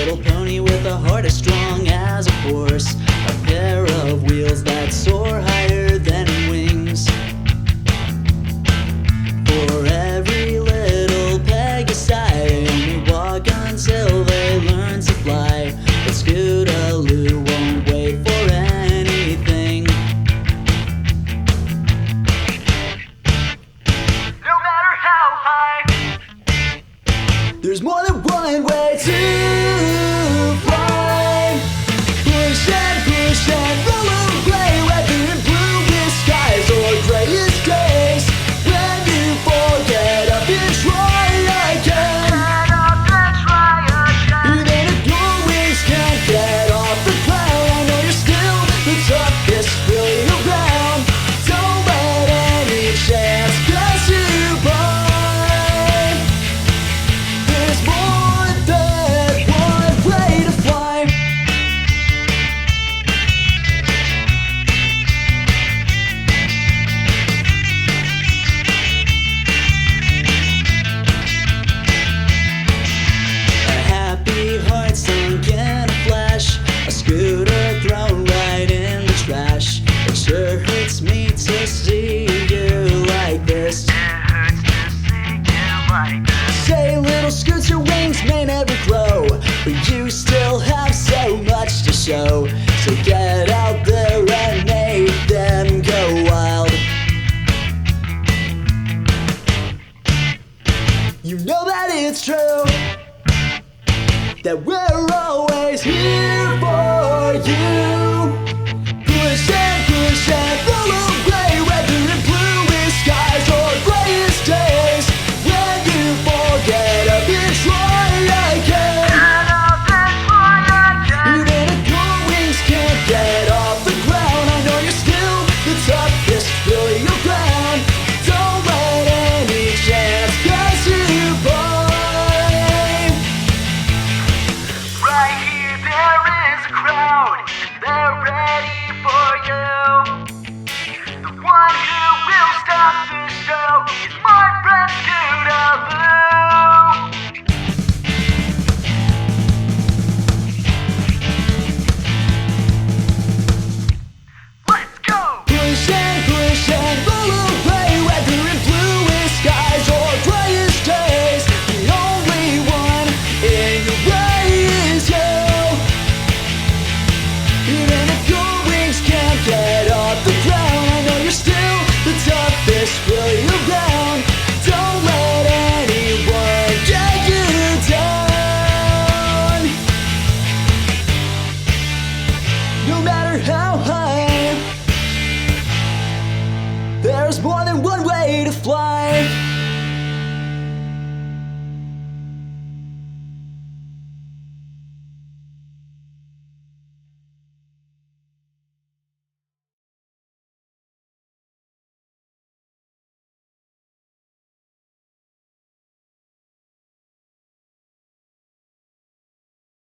little pony with a heart as strong as a horse, a pair of wheels that soar higher than wings. For every little peg aside, they walk until they learn to fly. But Scootaloo won't wait for anything. No matter how high, There's more than one way to fly. Push and roll away, whether in bluest skies or grayest days. When you forget up and try again, get up and try again. even if your wings can't get off the ground, I know you're still the toughest really around. Don't let any chance pass you by. There's more than one way to fly. A happy heart sunk in a flash, a scooter thrown right in the trash. It sure hurts me to see you like this. It hurts to see you like this. Say, little Scoots, your wings may never grow, but you still have so much to show. So get out there and make them go wild. You know that it's true, that we're always here for you. Push and